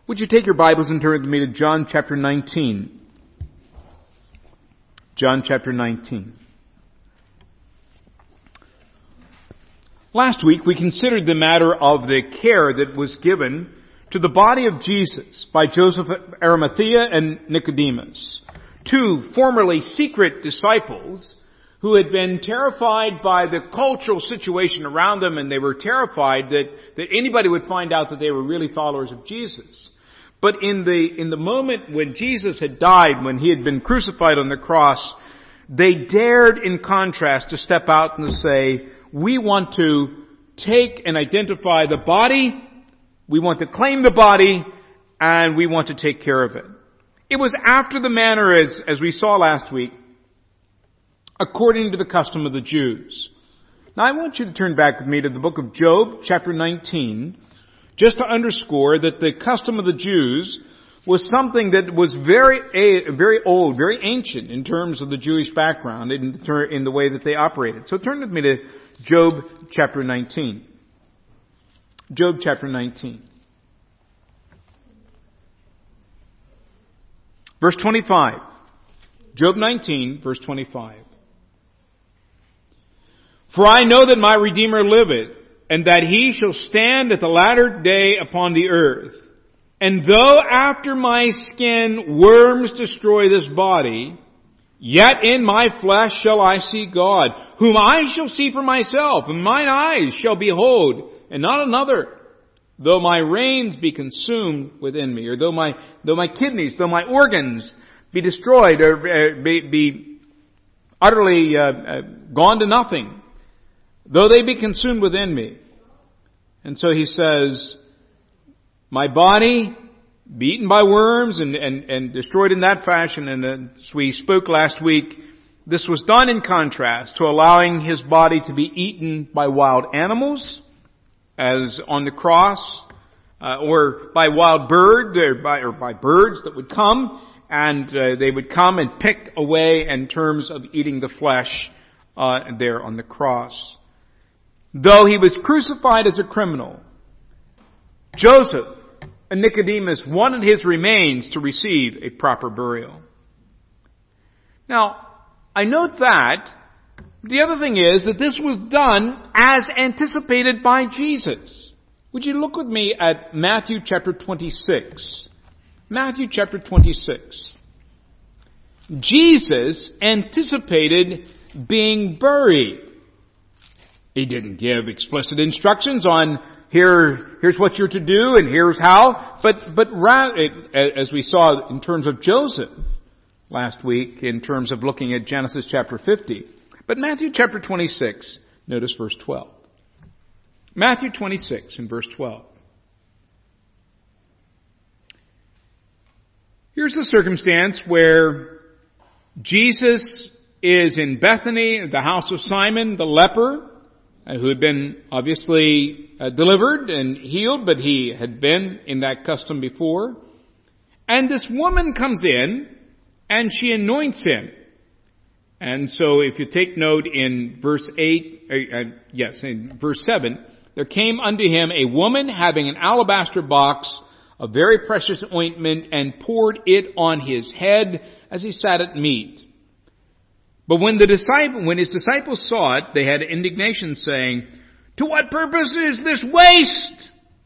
Would you take your Bibles and turn with me to John chapter 19? John chapter 19. Last week we considered the matter of the care that was given to the body of Jesus by Joseph of Arimathea and Nicodemus, two formerly secret disciples who had been terrified by the cultural situation around them, and they were terrified that anybody would find out that they were really followers of Jesus. But in the moment when Jesus had died, when he had been crucified on the cross, they dared in contrast to step out and to say, we want to take and identify the body, we want to claim the body, and we want to take care of it. It was after the manner, as we saw last week, according to the custom of the Jews. Now I want you to turn back with me to the book of Job, chapter 19, just to underscore that the custom of the Jews was something that was very old, very ancient in terms of the Jewish background, in the way that they operated. So turn with me to Job chapter 19. Job chapter 19. Verse 25. Job 19, verse 25. For I know that my Redeemer liveth, and that he shall stand at the latter day upon the earth. And though after my skin worms destroy this body, yet in my flesh shall I see God, whom I shall see for myself, and mine eyes shall behold, and not another. Though my reins be consumed within me, or though my kidneys, though my organs be destroyed, or be utterly gone to nothing, though they be consumed within me. And so he says, my body beaten by worms and destroyed in that fashion. And as we spoke last week, this was done in contrast to allowing his body to be eaten by wild animals, as on the cross, or by wild birds, or by birds that would come, and they would come and pick away in terms of eating the flesh there on the cross. Though he was crucified as a criminal, Joseph and Nicodemus wanted his remains to receive a proper burial. Now, I note that the other thing is that this was done as anticipated by Jesus. Would you look with me at Matthew chapter 26? Matthew chapter 26. Jesus anticipated being buried. He didn't give explicit instructions on here's what you're to do and here's how, but rather, as we saw in terms of Joseph last week, in terms of looking at Genesis chapter 50. But Matthew chapter 26, notice verse 12. Matthew 26 and verse 12. Here's the circumstance where Jesus is in Bethany, the house of Simon the leper, who had been obviously delivered and healed, but he had been in that custom before. And this woman comes in and she anoints him. And so if you take note in verse 8, in verse 7, there came unto him a woman having an alabaster box of very precious ointment, and poured it on his head as he sat at meat. But when his disciples saw it, they had indignation, saying, to what purpose is this waste?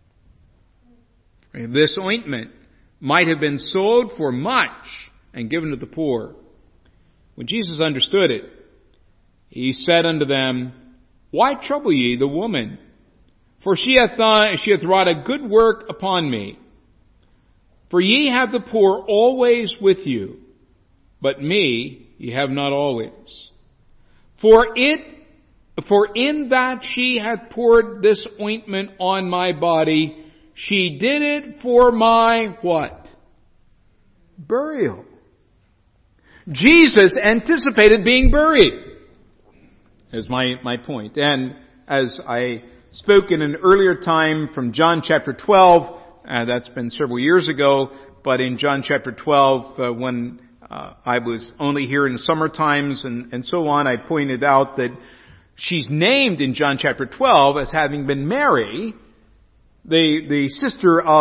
This ointment might have been sold for much and given to the poor. When Jesus understood it, he said unto them, why trouble ye the woman? For she hath wrought a good work upon me. For ye have the poor always with you, but me ye have not always. For in that she hath poured this ointment on my body, she did it for my what? Burial. Jesus anticipated being buried, is my point. And as I spoke in an earlier time from John chapter 12, that's been several years ago, but in John chapter 12, when I was only here in summer times and so on, I pointed out that she's named in John chapter 12 as having been Mary, the sister of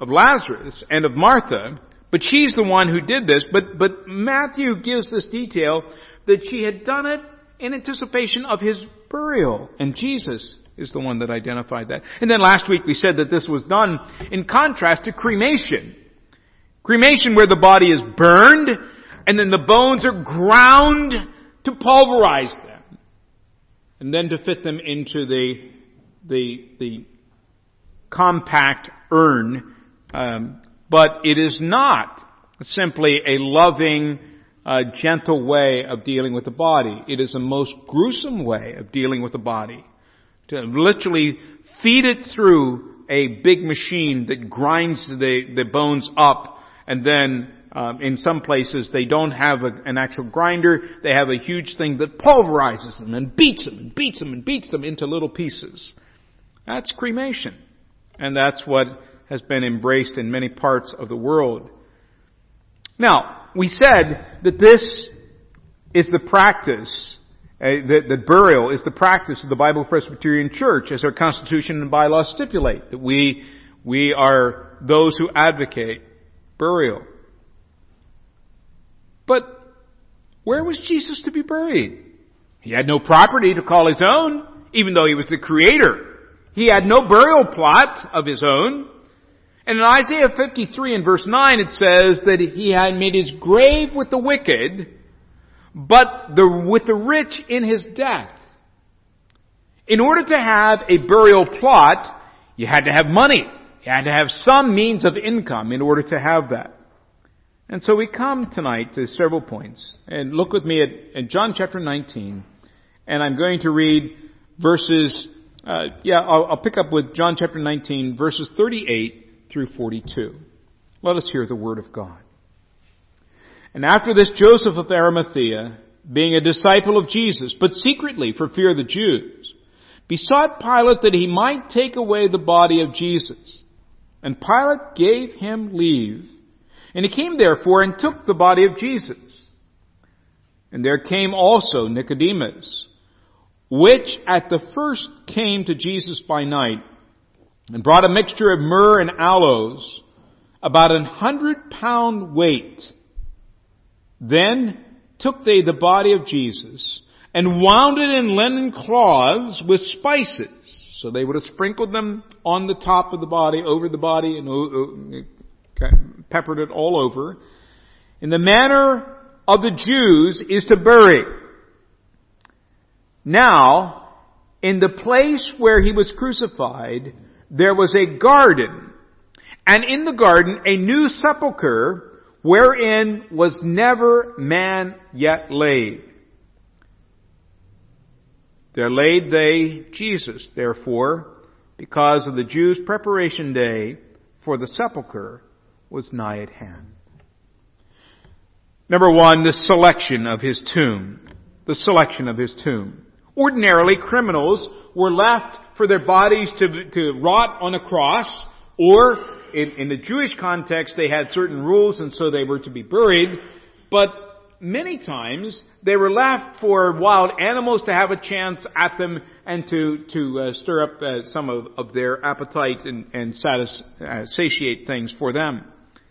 Lazarus and of Martha, but she's the one who did this. But Matthew gives this detail that she had done it in anticipation of his burial. And Jesus is the one that identified that. And then last week we said that this was done in contrast to cremation. Cremation where the body is burned and then the bones are ground to pulverize them. And then to fit them into the compact urn. But it is not simply a loving, gentle way of dealing with the body. It is a most gruesome way of dealing with the body. To literally feed it through a big machine that grinds the bones up, and then in some places they don't have an actual grinder. They have a huge thing that pulverizes them and beats them and beats them and beats them into little pieces. That's cremation. And that's what has been embraced in many parts of the world. Now, we said that this is the practice, that burial is the practice of the Bible Presbyterian Church, as our Constitution and bylaws stipulate, that we are those who advocate burial. But where was Jesus to be buried? He had no property to call his own, even though he was the Creator. He had no burial plot of his own. And in Isaiah 53 and verse 9 it says that he had made his grave with the wicked, but with the rich in his death. In order to have a burial plot, you had to have money. You had to have some means of income in order to have that. And so we come tonight to several points. And look with me at John chapter 19. And I'm going to read verses, I'll pick up with John chapter 19, verses 38 through 42. Let us hear the word of God. And after this, Joseph of Arimathea, being a disciple of Jesus, but secretly for fear of the Jews, besought Pilate that he might take away the body of Jesus. And Pilate gave him leave. And he came therefore and took the body of Jesus. And there came also Nicodemus, which at the first came to Jesus by night, and brought a mixture of myrrh and aloes, about 100-pound weight. Then took they the body of Jesus, and wound it in linen cloths with spices. So they would have sprinkled them on the top of the body, over the body, and peppered it all over. In the manner of the Jews is to bury. Now, in the place where he was crucified, there was a garden, and in the garden a new sepulchre, wherein was never man yet laid. There laid they Jesus, therefore, because of the Jews' preparation day, for the sepulchre was nigh at hand. Number one, the selection of his tomb. The selection of his tomb. Ordinarily, criminals were left for their bodies to rot on a cross, or in the Jewish context, they had certain rules, and so they were to be buried. But many times, they were left for wild animals to have a chance at them and to stir up some of their appetite and satiate things for them.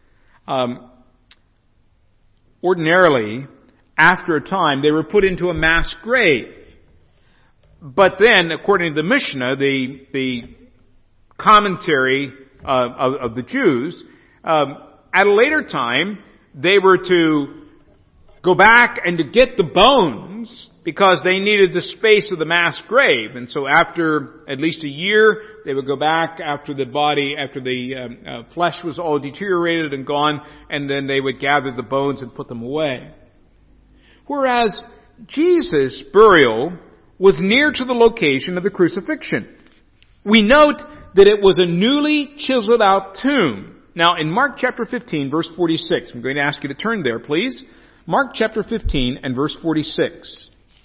Ordinarily, after a time, they were put into a mass grave. But then, according to the Mishnah, the commentary of the Jews, at a later time, they were to go back and to get the bones because they needed the space of the mass grave. And so after at least a year, they would go back after the flesh was all deteriorated and gone, and then they would gather the bones and put them away. Whereas Jesus' burial was near to the location of the crucifixion. We note that it was a newly chiseled out tomb. Now in Mark chapter 15 verse 46, I'm going to ask you to turn there please. Mark chapter 15 and verse 46.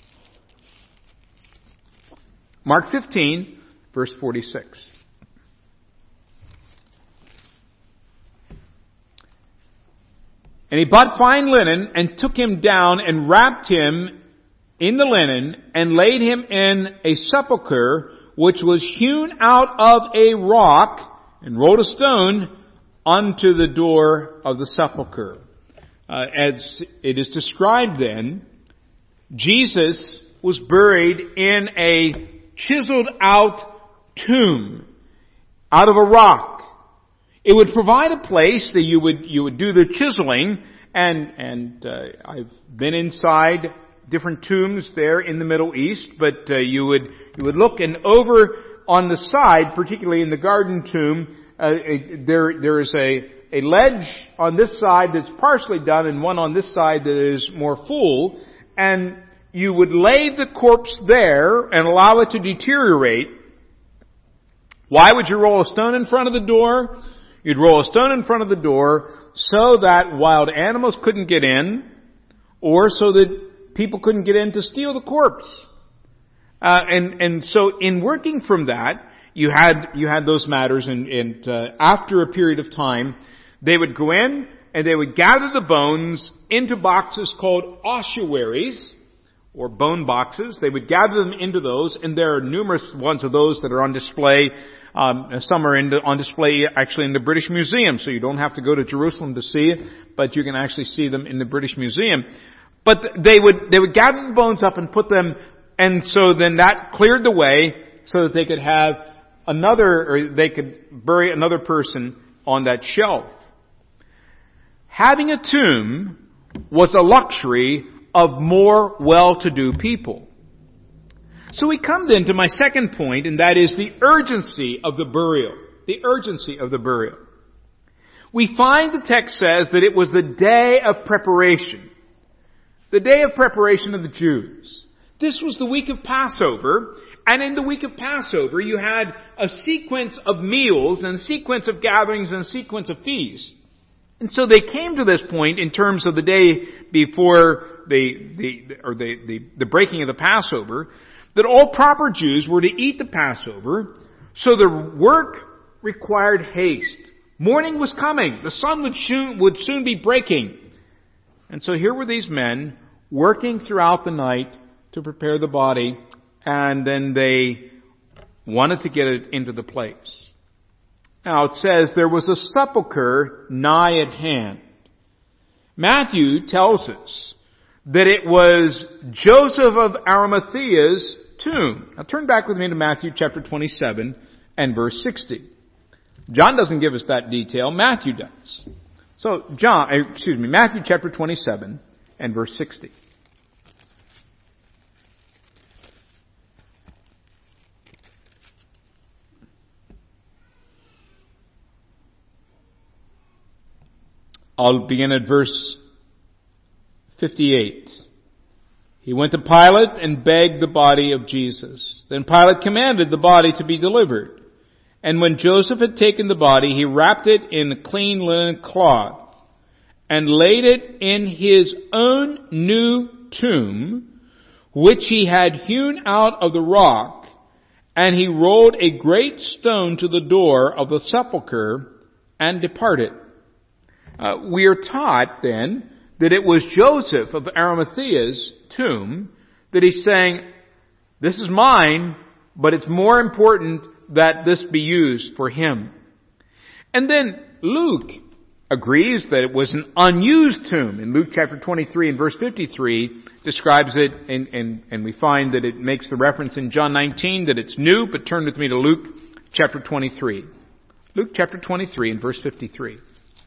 Mark 15 verse 46. And he bought fine linen and took him down and wrapped him in the linen and laid him in a sepulchre which was hewn out of a rock and rolled a stone unto the door of the sepulchre. As it is described then, Jesus was buried in a chiseled out tomb out of a rock. It would provide a place that you would do the chiseling, and I've been inside different tombs there in the Middle East, but you would look, and over on the side, particularly in the garden tomb, there is a ledge on this side that's partially done, and one on this side that is more full, and you would lay the corpse there and allow it to deteriorate. Why would you roll a stone in front of the door? You'd roll a stone in front of the door so that wild animals couldn't get in, or so that people couldn't get in to steal the corpse. And so in working from that, you had those matters, and after a period of time, they would go in and they would gather the bones into boxes called ossuaries, or bone boxes. They would gather them into those, and there are numerous ones of those that are on display. Some are on display actually in the British Museum, so you don't have to go to Jerusalem to see it, but you can actually see them in the British Museum. But they would gather the bones up and put them, and so then that cleared the way so that they could have they could bury another person on that shelf. Having a tomb was a luxury of more well-to-do people. So we come then to my second point, and that is the urgency of the burial. The urgency of the burial. We find the text says that it was the day of preparation. The day of preparation of the Jews. This was the week of Passover, and in the week of Passover you had a sequence of meals and a sequence of gatherings and a sequence of feasts. And so they came to this point in terms of the day before the breaking of the Passover, that all proper Jews were to eat the Passover, so the work required haste. Morning was coming. The sun would soon be breaking. And so here were these men working throughout the night to prepare the body, and then they wanted to get it into the place. Now it says there was a sepulchre nigh at hand. Matthew tells us that it was Joseph of Arimathea's tomb. Now turn back with me to Matthew chapter 27 and verse 60. John doesn't give us that detail, Matthew does. So Matthew chapter 27 and verse 60. I'll begin at verse 58. He went to Pilate and begged the body of Jesus. Then Pilate commanded the body to be delivered. And when Joseph had taken the body, he wrapped it in a clean linen cloth and laid it in his own new tomb, which he had hewn out of the rock, and he rolled a great stone to the door of the sepulchre and departed. We are taught then that it was Joseph of Arimathea's tomb that he's saying, this is mine, but it's more important that this be used for him. And then Luke agrees that it was an unused tomb. In Luke chapter 23 and verse 53 describes it, and we find that it makes the reference in John 19 that it's new, but turn with me to Luke chapter 23. Luke chapter 23 and verse 53.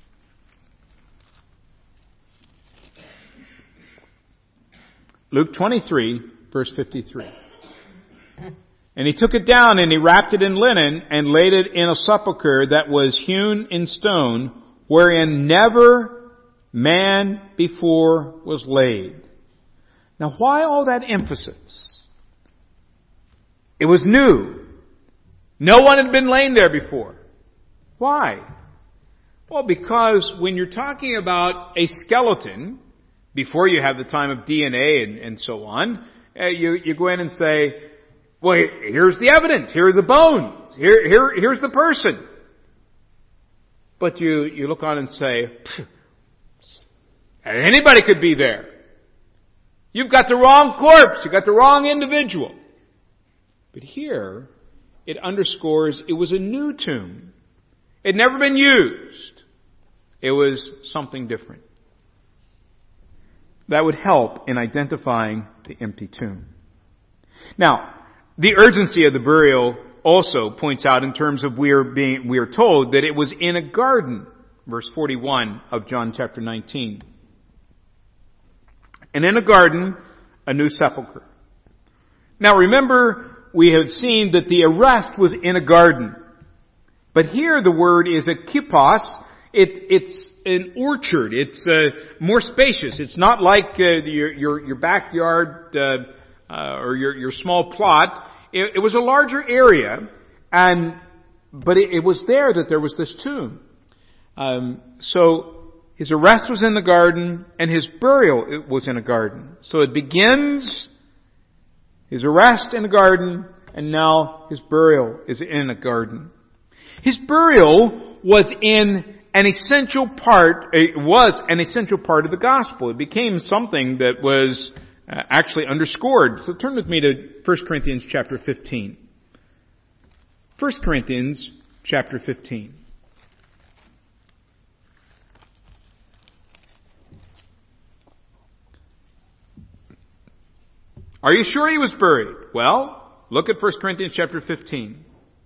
Luke 23, verse 53. And he took it down and he wrapped it in linen and laid it in a sepulchre that was hewn in stone, wherein never man before was laid. Now why all that emphasis? It was new. No one had been laid there before. Why? Well, because when you're talking about a skeleton, before you have the time of DNA and so on, you go in and say, well, here's the evidence, here are the bones, here's the person. But you look on and say, anybody could be there. You've got the wrong corpse, you've got the wrong individual. But here, it underscores it was a new tomb. It had never been used. It was something different. That would help in identifying the empty tomb. Now, the urgency of the burial also points out in terms of we are told that it was in a garden, verse 41 of John chapter 19. And in a garden, a new sepulchre. Now remember, we have seen that the arrest was in a garden. But here the word is a kippos. It's an orchard. It's more spacious. It's not like your backyard or your small plot. It was a larger area, but it was there that there was this tomb. So his arrest was in the garden, and his burial was in a garden. So it begins his arrest in a garden, and now his burial is in a garden. His burial was an essential part of the gospel. It became something that was actually underscored. So turn with me to 1 Corinthians chapter 15. 1 Corinthians chapter 15. Are you sure he was buried? Well, look at 1 Corinthians chapter 15.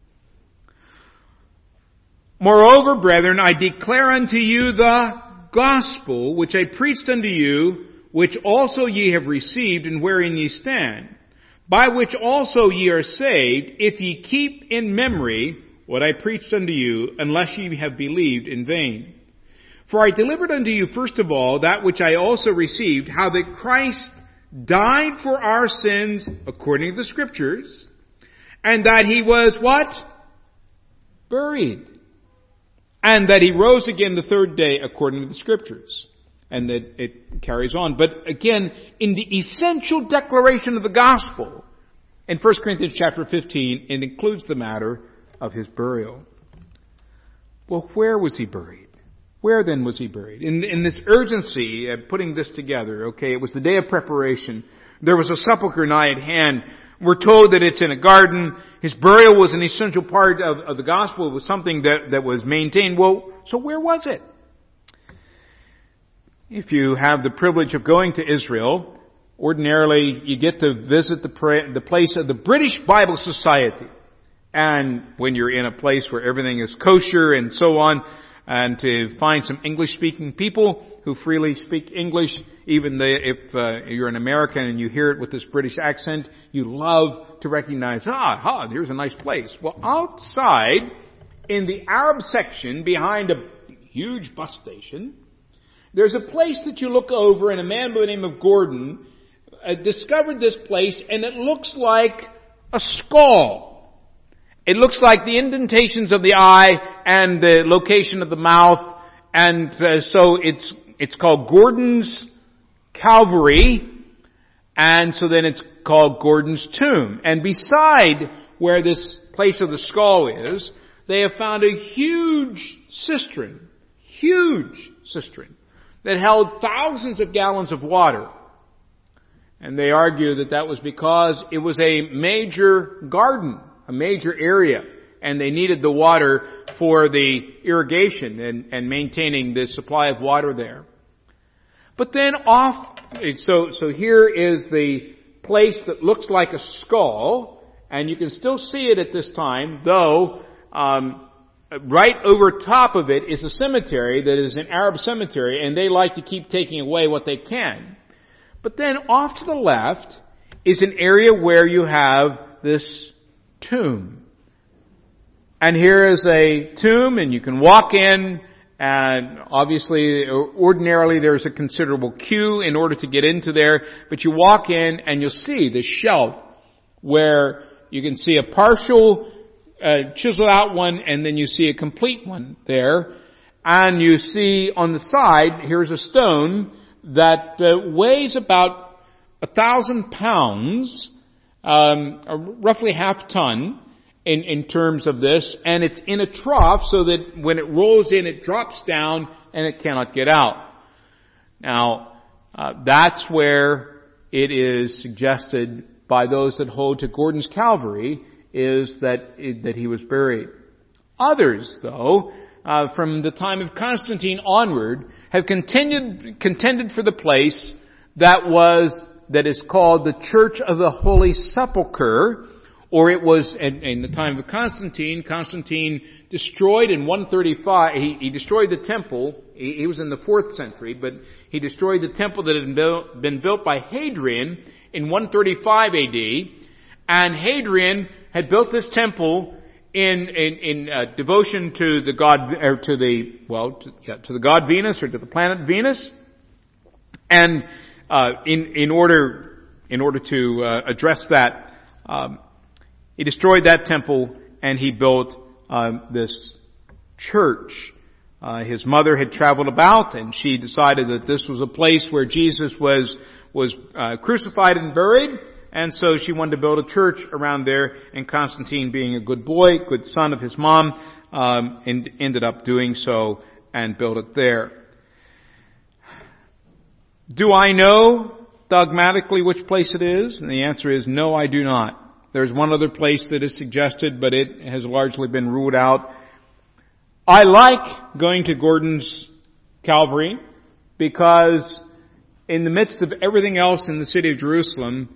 Moreover, brethren, I declare unto you the gospel which I preached unto you, which also ye have received, and wherein ye stand, by which also ye are saved, if ye keep in memory what I preached unto you, unless ye have believed in vain. For I delivered unto you first of all that which I also received, how that Christ died for our sins according to the Scriptures, and that he was what? Buried. And that he rose again the third day according to the Scriptures. And that it carries on. But again, in the essential declaration of the gospel, in 1 Corinthians chapter 15, it includes the matter of his burial. Well, where was he buried? Where then was he buried? In this urgency of putting this together, okay, it was the day of preparation. There was a sepulchre nigh at hand. We're told that it's in a garden. His burial was an essential part of the gospel. It was something that was maintained. Well, so where was it? If you have the privilege of going to Israel, ordinarily you get to visit the place of the British Bible Society. And when you're in a place where everything is kosher and so on, and to find some English-speaking people who freely speak English, even if you're an American and you hear it with this British accent, you love to recognize, here's a nice place. Well, outside, in the Arab section, behind a huge bus station, there's a place that you look over, and a man by the name of Gordon discovered this place, and it looks like a skull. It looks like the indentations of the eye and the location of the mouth, and so it's called Gordon's Calvary, and so then it's called Gordon's Tomb. And beside where this place of the skull is, they have found a huge cistern that held thousands of gallons of water. And they argue that was because it was a major garden, a major area, and they needed the water for the irrigation and maintaining the supply of water there. But then so here is the place that looks like a skull, and you can still see it at this time, though right over top of it is a cemetery that is an Arab cemetery, and they like to keep taking away what they can. But then off to the left is an area where you have this tomb. And here is a tomb, and you can walk in, and obviously, ordinarily there's a considerable queue in order to get into there, but you walk in and you'll see the shelf where you can see a partial chiseled out one, and then you see a complete one there. And you see on the side, here's a stone that weighs about 1,000 pounds, roughly half ton in terms of this, and it's in a trough so that when it rolls in, it drops down and it cannot get out. Now, that's where it is suggested by those that hold to Gordon's Calvary is that he was buried. Others, though, from the time of Constantine onward, have contended for the place that is called the Church of the Holy Sepulchre, or it was in the time of Constantine. Constantine destroyed in 135. He destroyed the temple. He was in the 4th century, but he destroyed the temple that had been built by Hadrian in 135 A.D. And Hadrian had built this temple in devotion to the god, or to the god Venus, or to the planet Venus, and in order to address that, he destroyed that temple and he built this church. His mother had traveled about, and she decided that this was a place where Jesus was crucified and buried. And so she wanted to build a church around there, and Constantine, being a good boy, good son of his mom, ended up doing so and built it there. Do I know dogmatically which place it is? And the answer is no, I do not. There's one other place that is suggested, but it has largely been ruled out. I like going to Gordon's Calvary because in the midst of everything else in the city of Jerusalem,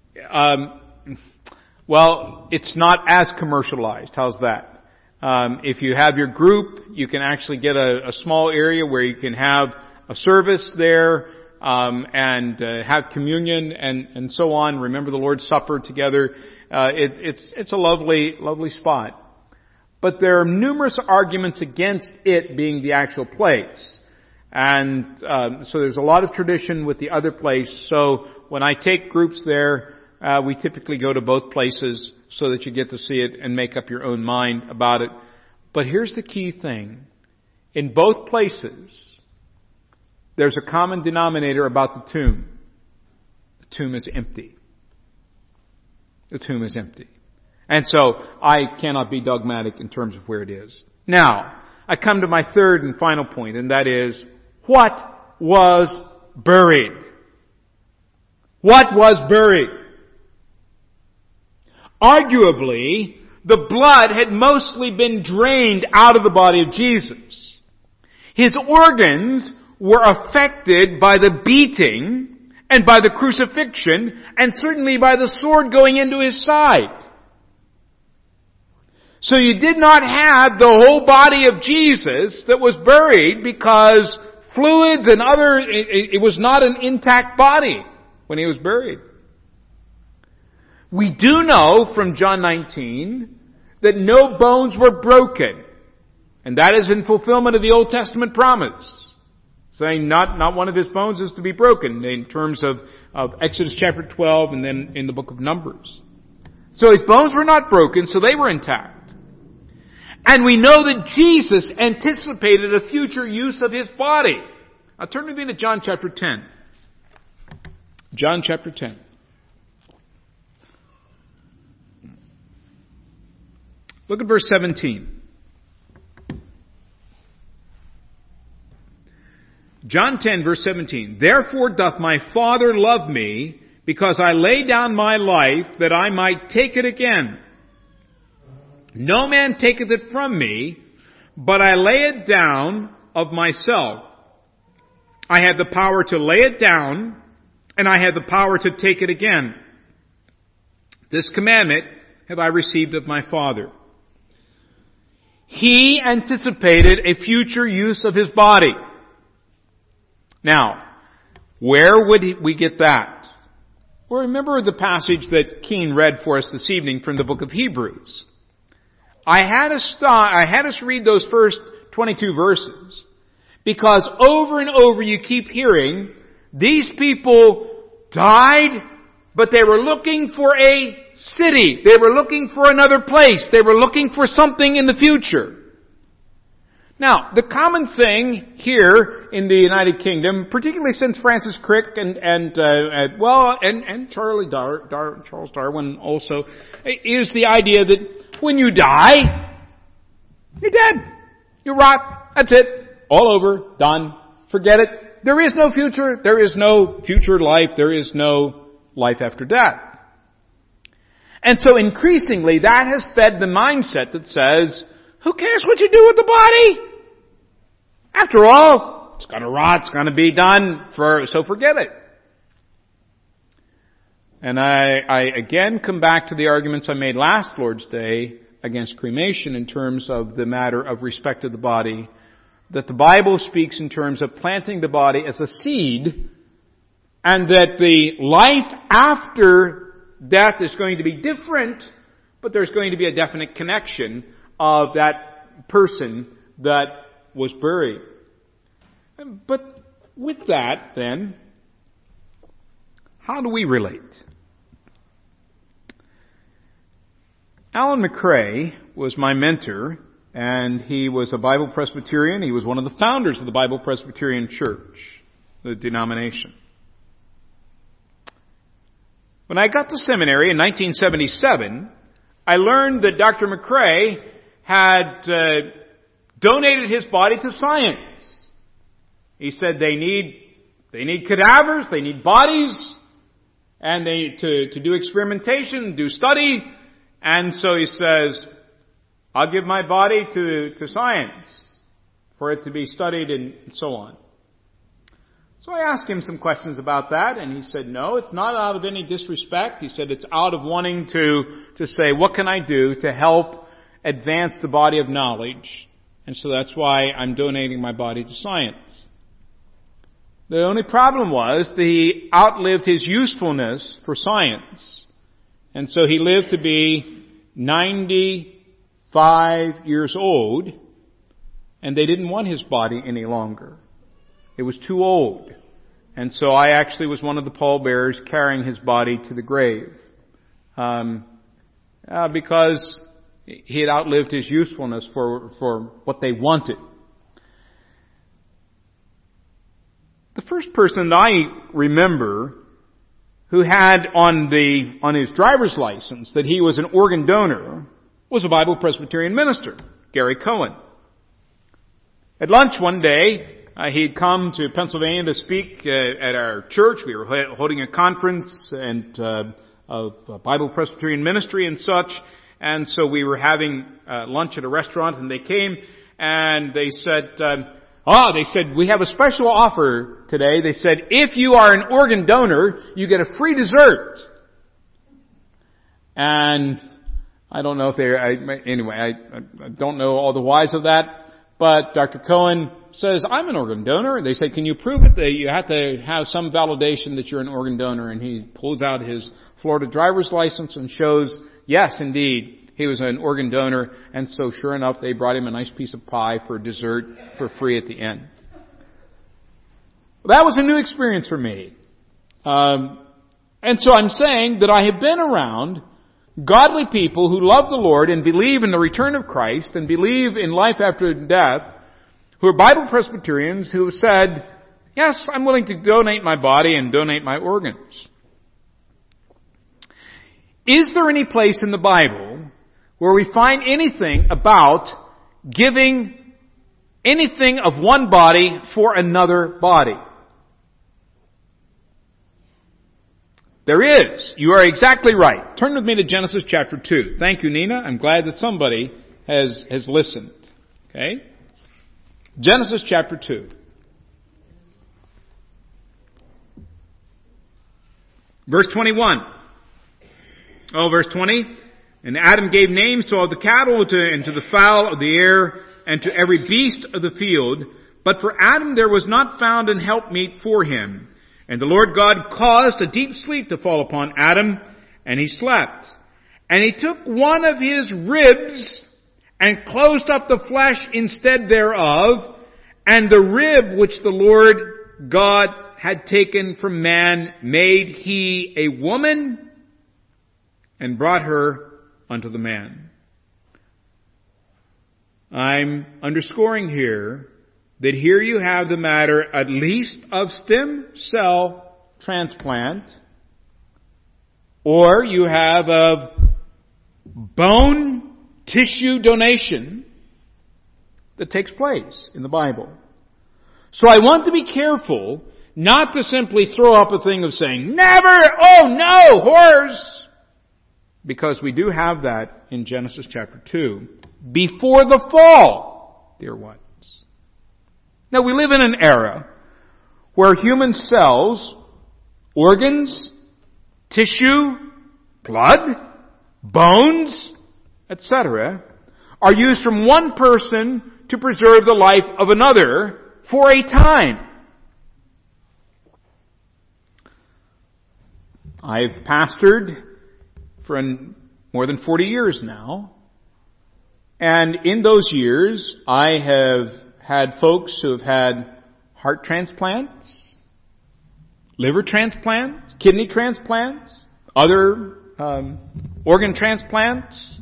it's not as commercialized. How's that? If you have your group, you can actually get a small area where you can have a service there, and have communion and so on. Remember the Lord's Supper together. It's a lovely spot. But there are numerous arguments against it being the actual place. And so there's a lot of tradition with the other place. So when I take groups there, we typically go to both places so that you get to see it and make up your own mind about it. But here's the key thing. In both places, there's a common denominator about the tomb. The tomb is empty. The tomb is empty. And so I cannot be dogmatic in terms of where it is. Now, I come to my third and final point, and that is, what was buried? What was buried? Arguably, the blood had mostly been drained out of the body of Jesus. His organs were affected by the beating and by the crucifixion, and certainly by the sword going into his side. So you did not have the whole body of Jesus that was buried because fluids and it was not an intact body when he was buried. We do know from John 19 that no bones were broken. And that is in fulfillment of the Old Testament promise, saying not one of his bones is to be broken, in terms of Exodus chapter 12 and then in the book of Numbers. So his bones were not broken, so they were intact. And we know that Jesus anticipated a future use of his body. Now turn with me to John chapter 10. John chapter 10. Look at verse 17. John 10 verse 17. Therefore doth my Father love me, because I lay down my life that I might take it again. No man taketh it from me, but I lay it down of myself. I have the power to lay it down, and I have the power to take it again. This commandment have I received of my Father. He anticipated a future use of his body. Now, where would we get that? Well, remember the passage that Keene read for us this evening from the book of Hebrews. I had us read those first 22 verses because over and over you keep hearing these people died, but they were looking for a city. They were looking for another place. They were looking for something in the future. Now, the common thing here in the United Kingdom, particularly since Francis Crick and Charles Darwin also, is the idea that when you die, you're dead. You rot. That's it. All over. Done. Forget it. There is no future. There is no future life. There is no life after death. And so increasingly that has fed the mindset that says, who cares what you do with the body? After all, it's going to rot, it's going to be done, so forget it. And I again come back to the arguments I made last Lord's Day against cremation in terms of the matter of respect to the body, that the Bible speaks in terms of planting the body as a seed, and that the life after death is going to be different, but there's going to be a definite connection of that person that was buried. But with that, then, how do we relate? Alan McRae was my mentor, and he was a Bible Presbyterian. He was one of the founders of the Bible Presbyterian Church, the denomination. When I got to seminary in 1977, I learned that Dr. McRae had donated his body to science. He said they need cadavers, they need bodies, and to do experimentation, do study. And so he says, I'll give my body to science for it to be studied and so on. So I asked him some questions about that, and he said, no, it's not out of any disrespect. He said it's out of wanting to say, what can I do to help advance the body of knowledge? And so that's why I'm donating my body to science. The only problem was that he outlived his usefulness for science. And so he lived to be 95 years old, and they didn't want his body any longer. It was too old. And so I actually was one of the pallbearers carrying his body to the grave. Because he had outlived his usefulness for what they wanted. The first person that I remember who had on his driver's license that he was an organ donor was a Bible Presbyterian minister, Gary Cohen. At lunch one day, he had come to Pennsylvania to speak at our church. We were holding a conference of Bible Presbyterian ministry and such. And so we were having lunch at a restaurant, and they came and they said, we have a special offer today. They said, if you are an organ donor, you get a free dessert. And I don't know if I don't know all the whys of that. But Dr. Cohen says, I'm an organ donor. They say, can you prove it? That you have to have some validation that you're an organ donor. And he pulls out his Florida driver's license and shows, yes, indeed, he was an organ donor. And so sure enough, they brought him a nice piece of pie for dessert for free at the end. Well, that was a new experience for me. And so I'm saying that I have been around godly people who love the Lord and believe in the return of Christ and believe in life after death, who are Bible Presbyterians who have said, yes, I'm willing to donate my body and donate my organs. Is there any place in the Bible where we find anything about giving anything of one body for another body? There is. You are exactly right. Turn with me to Genesis chapter 2. Thank you, Nina. I'm glad that somebody has listened. Okay? Genesis chapter 2. Verse 21. Verse 20. And Adam gave names to all the cattle and to the fowl of the air and to every beast of the field. But for Adam there was not found an helpmeet for him. And the Lord God caused a deep sleep to fall upon Adam, and he slept. And he took one of his ribs and closed up the flesh instead thereof, and the rib which the Lord God had taken from man made he a woman and brought her unto the man. I'm underscoring here that here you have the matter at least of stem cell transplant, or you have of bone tissue donation that takes place in the Bible. So I want to be careful not to simply throw up a thing of saying, never, oh no, horrors! Because we do have that in Genesis chapter 2, before the fall, dear ones. Now, we live in an era where human cells, organs, tissue, blood, bones, etc., are used from one person to preserve the life of another for a time. I've pastored for more than 40 years now, and in those years I have had folks who have had heart transplants, liver transplants, kidney transplants, other organ transplants.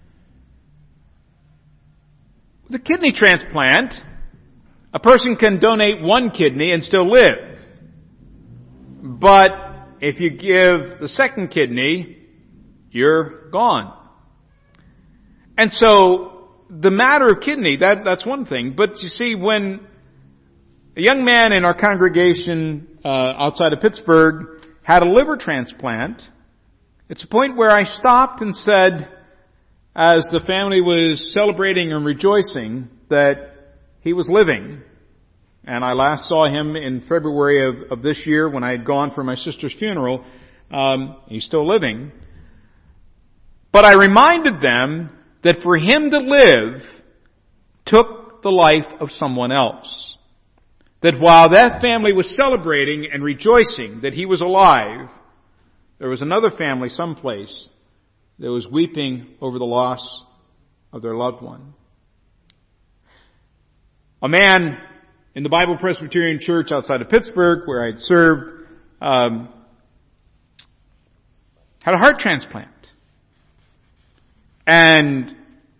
The kidney transplant, a person can donate one kidney and still live. But if you give the second kidney, you're gone. And so the matter of kidney, that's one thing. But you see, when a young man in our congregation outside of Pittsburgh had a liver transplant, it's a point where I stopped and said, as the family was celebrating and rejoicing, that he was living. And I last saw him in February of this year when I had gone for my sister's funeral. He's still living. But I reminded them that for him to live took the life of someone else. That while that family was celebrating and rejoicing that he was alive, there was another family someplace that was weeping over the loss of their loved one. A man in the Bible Presbyterian Church outside of Pittsburgh, where I had served, had a heart transplant. And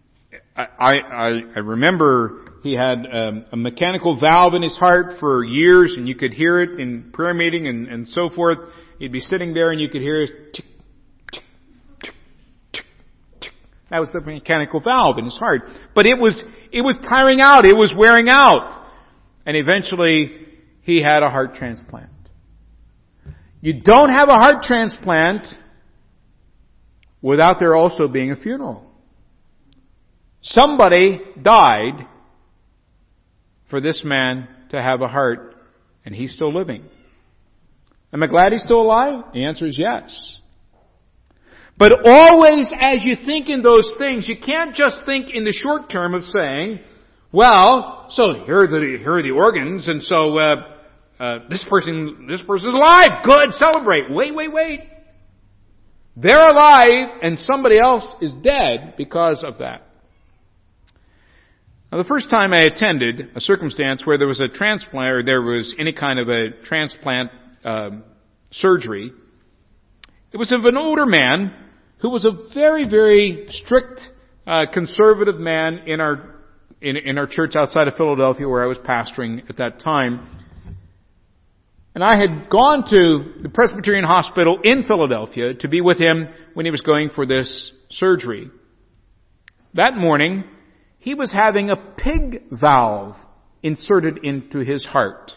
I remember he had a mechanical valve in his heart for years, and you could hear it in prayer meeting and so forth. He'd be sitting there and you could hear his tick, tick, tick, tick, tick. That was the mechanical valve in his heart. But it was tiring out. It was wearing out. And eventually he had a heart transplant. You don't have a heart transplant without there also being a funeral. Somebody died for this man to have a heart, and he's still living. Am I glad he's still alive? The answer is yes. But always as you think in those things, you can't just think in the short term of saying, well, so here are the organs, and so this person's alive. Good, celebrate. Wait. They're alive, and somebody else is dead because of that. Now, the first time I attended a circumstance where there was a transplant, or there was any kind of a transplant surgery, it was of an older man who was a very, very strict, conservative man in our church outside of Philadelphia, where I was pastoring at that time. And I had gone to the Presbyterian Hospital in Philadelphia to be with him when he was going for this surgery. That morning, he was having a pig valve inserted into his heart.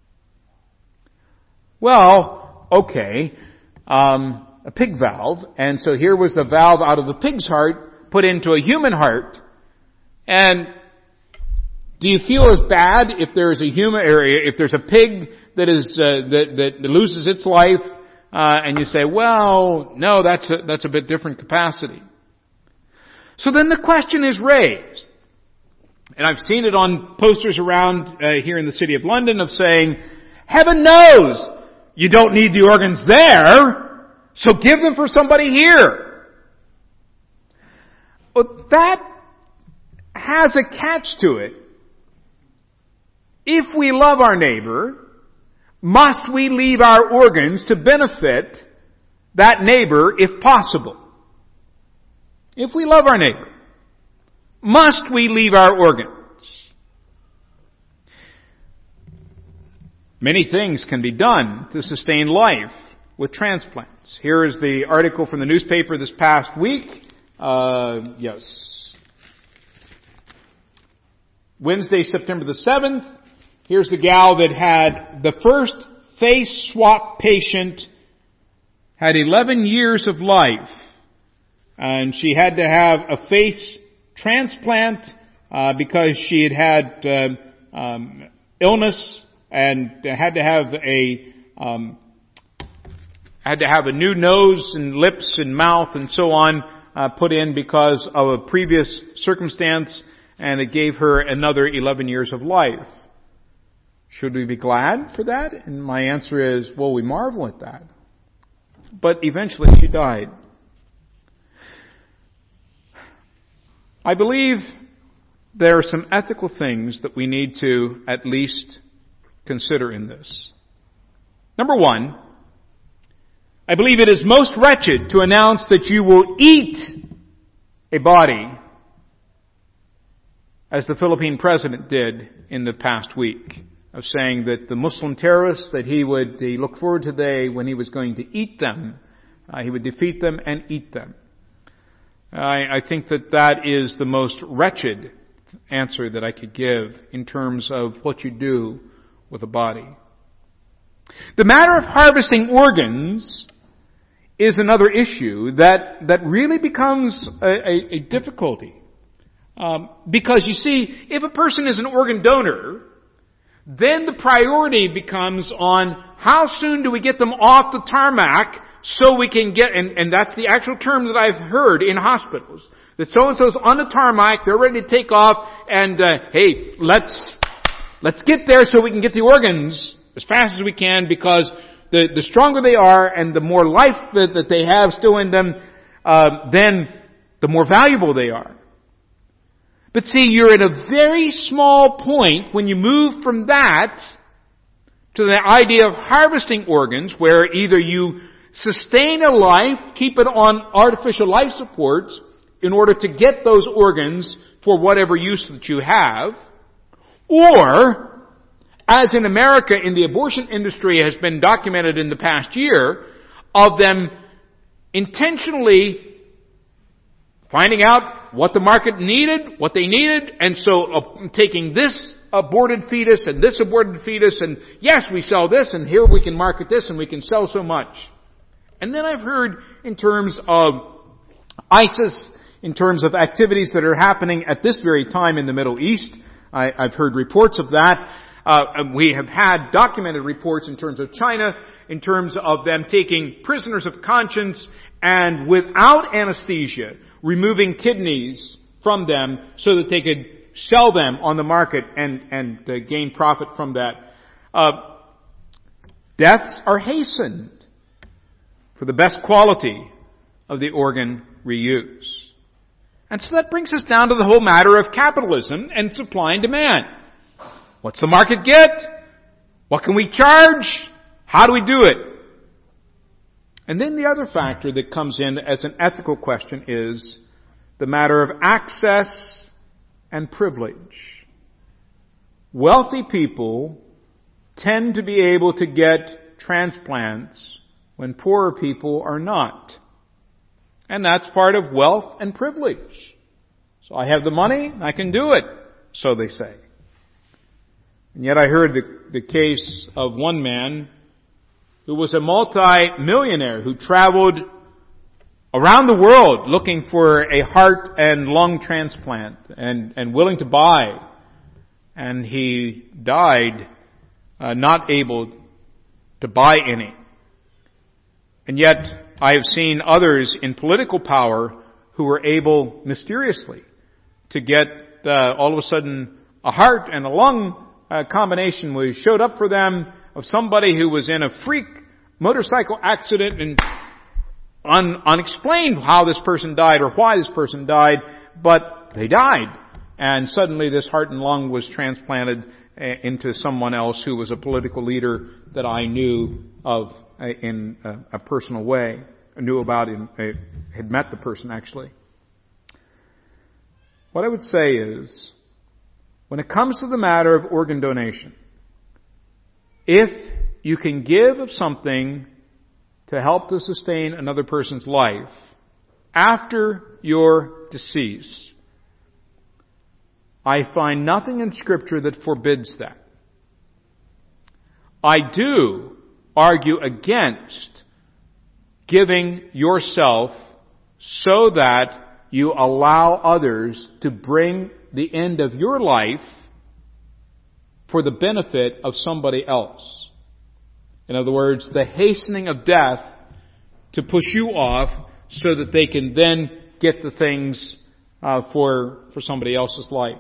Well, okay, a pig valve, and so here was a valve out of the pig's heart put into a human heart. And do you feel as bad if there's a human, or if there's a pig that is that loses its life, and you say, well, no, that's a bit different capacity. So then the question is raised, and I've seen it on posters around here in the city of London of saying, heaven knows you don't need the organs there, so give them for somebody here. But that has a catch to it. If we love our neighbor, must we leave our organs to benefit that neighbor if possible? If we love our neighbor, must we leave our organs? Many things can be done to sustain life with transplants. Here is the article from the newspaper this past week. Wednesday, September the 7th. Here's the gal that had the first face swap patient, had 11 years of life. And she had to have a face transplant because she had illness and had to have a new nose and lips and mouth and so on put in because of a previous circumstance, and it gave her another 11 years of life. Should we be glad for that? And my answer is, well, we marvel at that. But eventually she died. I believe there are some ethical things that we need to at least consider in this. Number one, I believe it is most wretched to announce that you will eat a body, as the Philippine president did in the past week, of saying that the Muslim terrorists that he looked forward to the day when he was going to eat them, he would defeat them and eat them. I think that is the most wretched answer that I could give in terms of what you do with a body. The matter of harvesting organs is another issue that really becomes a difficulty. Because you see, if a person is an organ donor, then the priority becomes on how soon do we get them off the tarmac so we can get, and that's the actual term that I've heard in hospitals, that so-and-so's on the tarmac, they're ready to take off, and hey, let's get there so we can get the organs as fast as we can, because the stronger they are and the more life that they have still in them, then the more valuable they are. But see, you're at a very small point when you move from that to the idea of harvesting organs, where either you sustain a life, keep it on artificial life supports in order to get those organs for whatever use that you have, or, as in America in the abortion industry has been documented in the past year, of them intentionally finding out what the market needed, what they needed, and so taking this aborted fetus and this aborted fetus, and yes, we sell this, and here we can market this, and we can sell so much. And then I've heard in terms of ISIS, in terms of activities that are happening at this very time in the Middle East, I've heard reports of that. We have had documented reports in terms of China, in terms of them taking prisoners of conscience and without anesthesia, removing kidneys from them so that they could sell them on the market and gain profit from that. Deaths are hastened for the best quality of the organ reuse. And so that brings us down to the whole matter of capitalism and supply and demand. What's the market get? What can we charge? How do we do it? And then the other factor that comes in as an ethical question is the matter of access and privilege. Wealthy people tend to be able to get transplants when poorer people are not. And that's part of wealth and privilege. So I have the money, I can do it, so they say. And yet I heard the case of one man who was a multi-millionaire who traveled around the world looking for a heart and lung transplant and willing to buy. And he died not able to buy any. And yet I have seen others in political power who were able mysteriously to get all of a sudden a heart and a lung combination showed up for them of somebody who was in a freak motorcycle accident and unexplained how this person died or why this person died, but they died. And suddenly this heart and lung was transplanted into someone else who was a political leader that I knew of in a personal way. I knew about him, had met the person actually. What I would say is, when it comes to the matter of organ donation, if you can give of something to help to sustain another person's life after your decease, I find nothing in Scripture that forbids that. I do argue against giving yourself so that you allow others to bring the end of your life for the benefit of somebody else. In other words, the hastening of death to push you off so that they can then get the things for somebody else's life.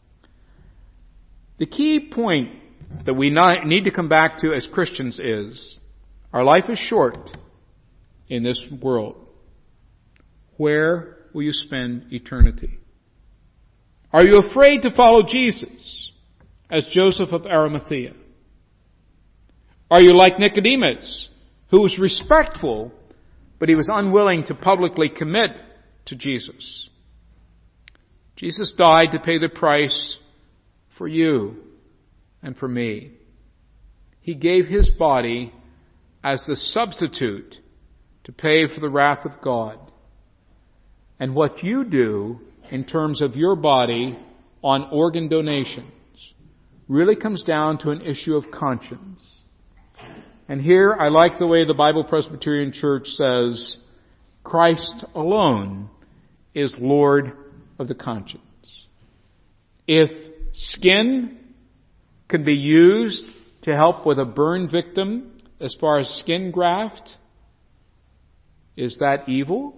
The key point that we need to come back to as Christians is, our life is short in this world. Where will you spend eternity? Are you afraid to follow Jesus as Joseph of Arimathea? Are you like Nicodemus, who was respectful, but he was unwilling to publicly commit to Jesus? Jesus died to pay the price for you and for me. He gave His body as the substitute to pay for the wrath of God. And what you do in terms of your body on organ donations really comes down to an issue of conscience. And here I like the way the Bible Presbyterian Church says, Christ alone is Lord of the conscience. If skin can be used to help with a burn victim as far as skin graft, is that evil?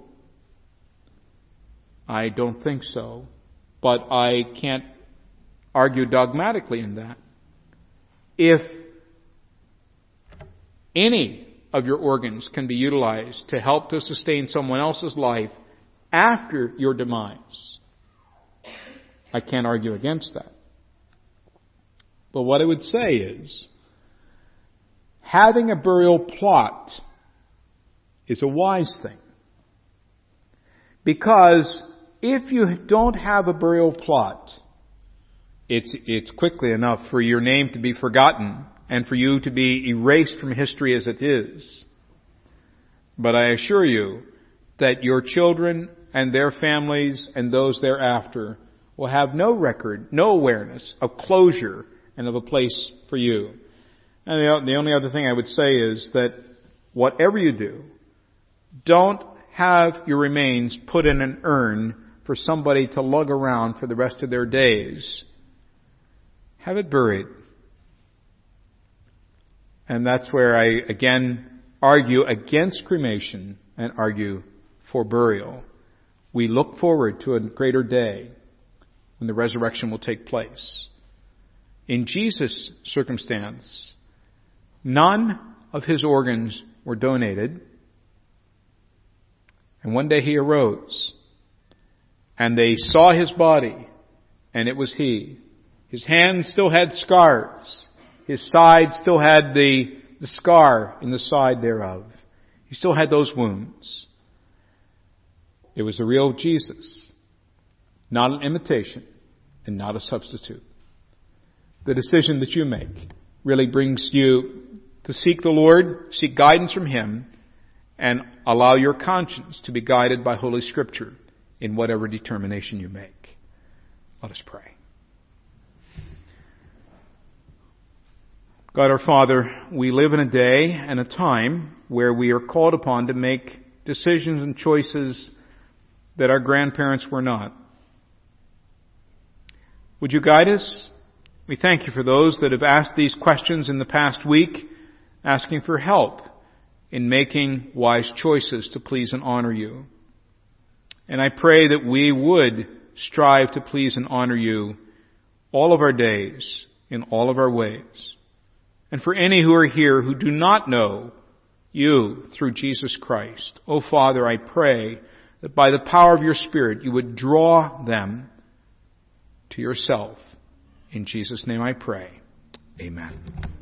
I don't think so. But I can't argue dogmatically in that. If any of your organs can be utilized to help to sustain someone else's life after your demise, I can't argue against that. But what I would say is, having a burial plot is a wise thing. Because if you don't have a burial plot, it's quickly enough for your name to be forgotten and for you to be erased from history as it is. But I assure you that your children and their families and those thereafter will have no record, no awareness of closure and of a place for you. And the only other thing I would say is that whatever you do, don't have your remains put in an urn for somebody to lug around for the rest of their days. Have it buried. And that's where I again argue against cremation and argue for burial. We look forward to a greater day when the resurrection will take place. In Jesus' circumstance, none of His organs were donated. And one day He arose, and they saw His body, and it was He. His hands still had scars. His side still had the scar in the side thereof. He still had those wounds. It was the real Jesus, not an imitation and not a substitute. The decision that you make really brings you to seek the Lord, seek guidance from Him, and allow your conscience to be guided by Holy Scripture in whatever determination you make. Let us pray. God our Father, we live in a day and a time where we are called upon to make decisions and choices that our grandparents were not. Would you guide us? We thank you for those that have asked these questions in the past week, asking for help in making wise choices to please and honor you. And I pray that we would strive to please and honor you all of our days, in all of our ways. And for any who are here who do not know you through Jesus Christ, oh Father, I pray that by the power of your Spirit you would draw them to yourself. In Jesus' name I pray. Amen.